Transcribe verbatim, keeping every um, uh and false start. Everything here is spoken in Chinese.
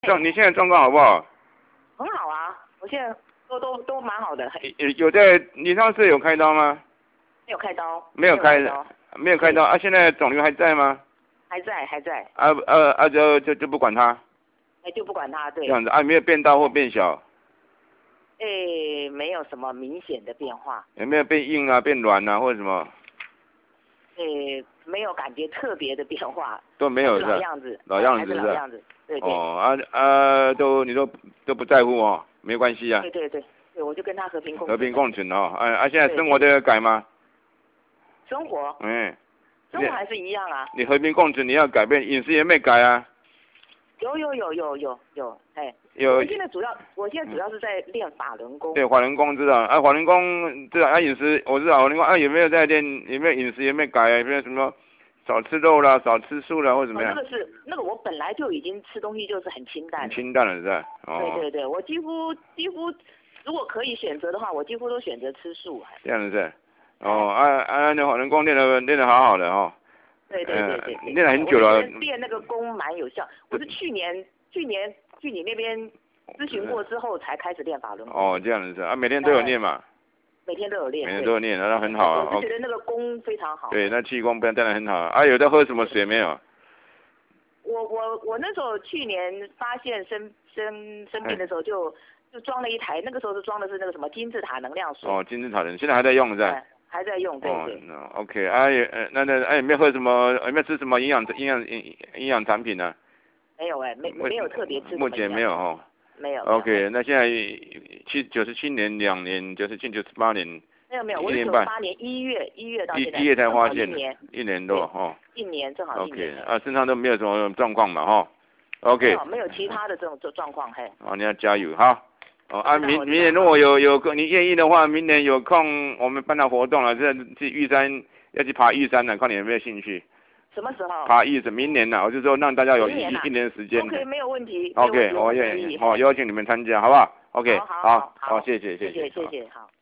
状，你现在状况好不好？ 很好啊，我现在都都都蛮好的。 有有在，你上次有开刀吗？ 没有开刀。 没有开，没有开刀啊！现在肿瘤还在吗？ 还在，还在。 啊啊啊！就就就不管它。 哎，就不管它，对。 这样子啊，没有变大或变小。 哎，没有什么明显的变化。 有没有变硬啊、变软啊，或者什么？ 哎，没有感觉特别的变化。 都没有是吧？ 老样子。 老样子是吧？ 老样子，对对。 哦啊啊，都你都都不在乎哦，没关系啊。 对对对，对我就跟他和平共和平共存哦，啊啊，现在生活都要改吗？ 生活。 嗯。 生活还是一样啊。 你和平共存，你要改变饮食也没改啊。 有有有有有有，哎。 有。 我现在主要，我现在主要是在练法轮功。 对，法轮功知道啊，法轮功知道啊，饮食我知道法轮功啊，有没有在练？有没有饮食有没有改？有没有什么少吃肉啦，少吃素啦，或怎么样？ 那个是那个我本来就已经吃东西就是很清淡。 很清淡了是吧？ 哦。对对对，我几乎几乎如果可以选择的话，我几乎都选择吃素。 这样子是。哦，啊啊，那法轮功练的练的好好的哦。 对对对对对。 练了很久了。 练那个功蛮有效，我是去年去年去你那边咨询过之后才开始练法轮功。 哦，这样子是啊，每天都有练嘛。 每天都有练。 每天都有练，那很好啊。 我是觉得那个功非常好。 对，那气功当然很好啊。有在喝什么水没有？ 我我我那时候去年发现生生生病的时候就就装了一台，那个时候是装的是那个什么金字塔能量水。 哦，金字塔能，现在还在用是吧？ 还在用，对对。 哦 ，OK， 啊也呃那那哎有没有喝什么？有没有吃什么营养营养营营养产品呢？ 没有哎，没没有特别吃。 目前没有哦。 没有。 OK， 那现在七九十七年两年，九十七九十八年。 没有没有，我是九八年一月一月到现在。 一月才发现。 一年。 一年多哦。 一年正好一年。 OK， 啊身上都没有什么状况嘛哈。OK。 没有其他的这种状状况嘿。 哦，你要加油哈。哦啊，明明年如果有有空，你愿意的话，明年有空我们办到活动了，这去玉山要去爬玉山了，看你有没有兴趣。 什么时候？ 爬玉山，明年呐，我就说让大家有一一年时间。 OK， 没有问题。 OK， 我愿意，我邀请你们参加，好不好 ？OK， 好，好，谢谢， 谢谢， 谢谢谢，好。